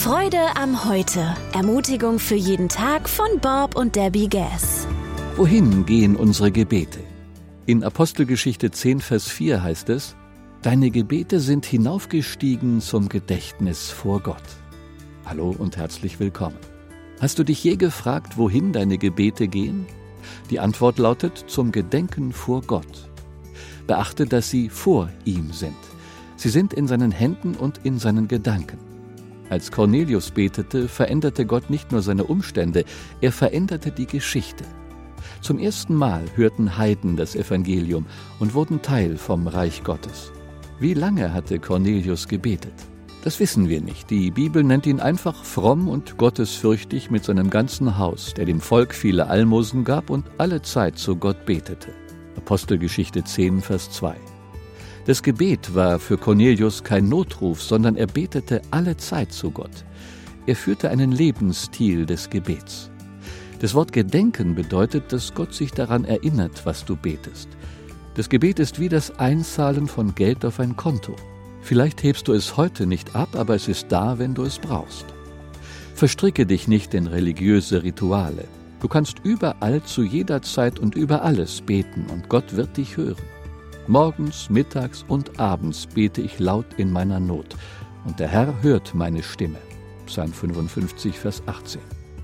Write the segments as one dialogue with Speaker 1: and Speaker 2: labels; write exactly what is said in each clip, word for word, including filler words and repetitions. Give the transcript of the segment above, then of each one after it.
Speaker 1: Freude am Heute. Ermutigung für jeden Tag von Bob und Debbie Gass.
Speaker 2: Wohin gehen unsere Gebete? In Apostelgeschichte zehn, Vers vier heißt es: Deine Gebete sind hinaufgestiegen zum Gedächtnis vor Gott. Hallo und herzlich willkommen. Hast du dich je gefragt, wohin deine Gebete gehen? Die Antwort lautet: zum Gedenken vor Gott. Beachte, dass sie vor ihm sind. Sie sind in seinen Händen und in seinen Gedanken. Als Cornelius betete, veränderte Gott nicht nur seine Umstände, er veränderte die Geschichte. Zum ersten Mal hörten Heiden das Evangelium und wurden Teil vom Reich Gottes. Wie lange hatte Cornelius gebetet? Das wissen wir nicht. Die Bibel nennt ihn einfach fromm und gottesfürchtig mit seinem ganzen Haus, der dem Volk viele Almosen gab und alle Zeit zu Gott betete. Apostelgeschichte zehn, Vers zwei. Das Gebet war für Cornelius kein Notruf, sondern er betete alle Zeit zu Gott. Er führte einen Lebensstil des Gebets. Das Wort Gedenken bedeutet, dass Gott sich daran erinnert, was du betest. Das Gebet ist wie das Einzahlen von Geld auf ein Konto. Vielleicht hebst du es heute nicht ab, aber es ist da, wenn du es brauchst. Verstricke dich nicht in religiöse Rituale. Du kannst überall, zu jeder Zeit und über alles beten und Gott wird dich hören. Morgens, mittags und abends bete ich laut in meiner Not und der Herr hört meine Stimme. Psalm fünfundfünfzig, Vers achtzehn.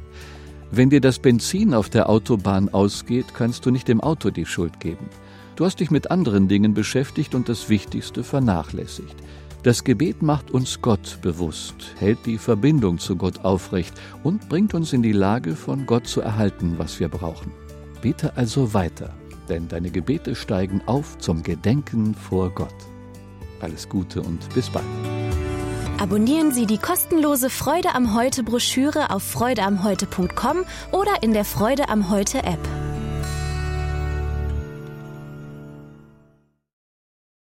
Speaker 2: Wenn dir das Benzin auf der Autobahn ausgeht, kannst du nicht dem Auto die Schuld geben. Du hast dich mit anderen Dingen beschäftigt und das Wichtigste vernachlässigt. Das Gebet macht uns Gott bewusst, hält die Verbindung zu Gott aufrecht und bringt uns in die Lage, von Gott zu erhalten, was wir brauchen. Bete also weiter, denn deine Gebete steigen auf zum Gedenken vor Gott. Alles Gute und bis bald.
Speaker 1: Abonnieren Sie die kostenlose Freude am Heute Broschüre auf freude am heute punkt com oder in der Freude am Heute App.